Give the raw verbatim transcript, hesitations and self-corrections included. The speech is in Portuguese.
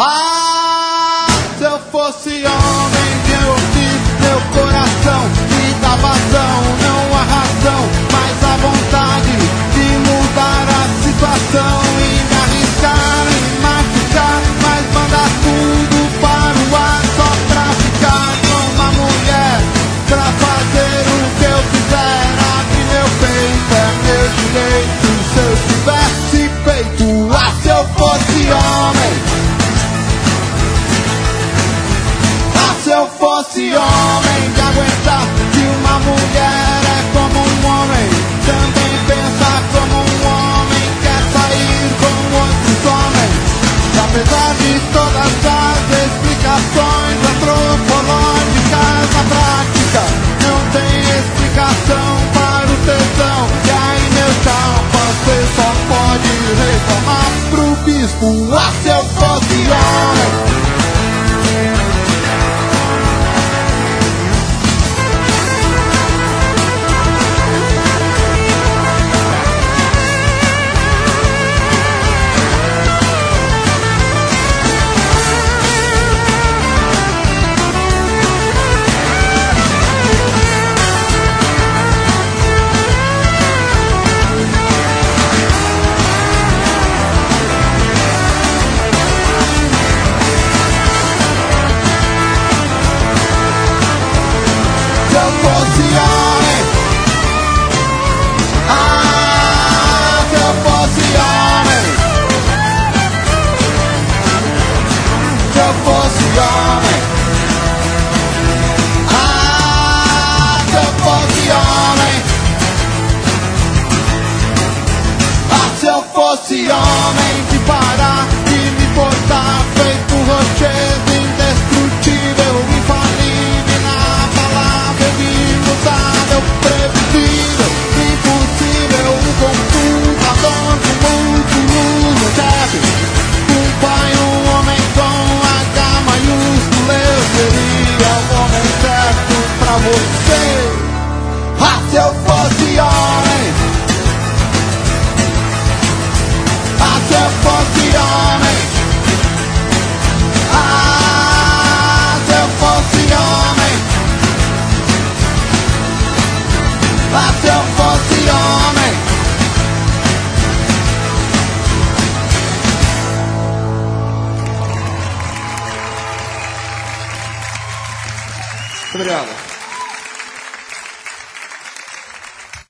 Ah, se eu fosse homem, meu filho, meu coração me dá vazão, não a razão, mas a vontade de mudar a situação e me arriscar e machucar, mas mandar tudo para o ar só pra ficar com uma mulher, pra fazer o que eu quiser. Abre meu peito, é meu direito, se eu tivesse peito. Ah, se eu fosse homem. Se eu fosse homem, de aguentar que uma mulher é como um homem, também pensa como um homem, quer sair com outros homens. E apesar de todas as explicações antropológicas, na prática não tem explicação para o tesão. E aí, meu chapa, você só pode reclamar pro bispo. Ah, se eu fosse homem. Se homem de parar de me portar feito um rochedo indestrutível, infalível, inabalável, imutável, previsível, impossível, um computador com muito uso, chefe, um pai, um homem com H maiúsculo, eu seria o homem certo pra você. Ah, se eu fosse homem. Se eu fosse homem, ah, se eu fosse homem, ah, se eu fosse homem. Muito obrigado.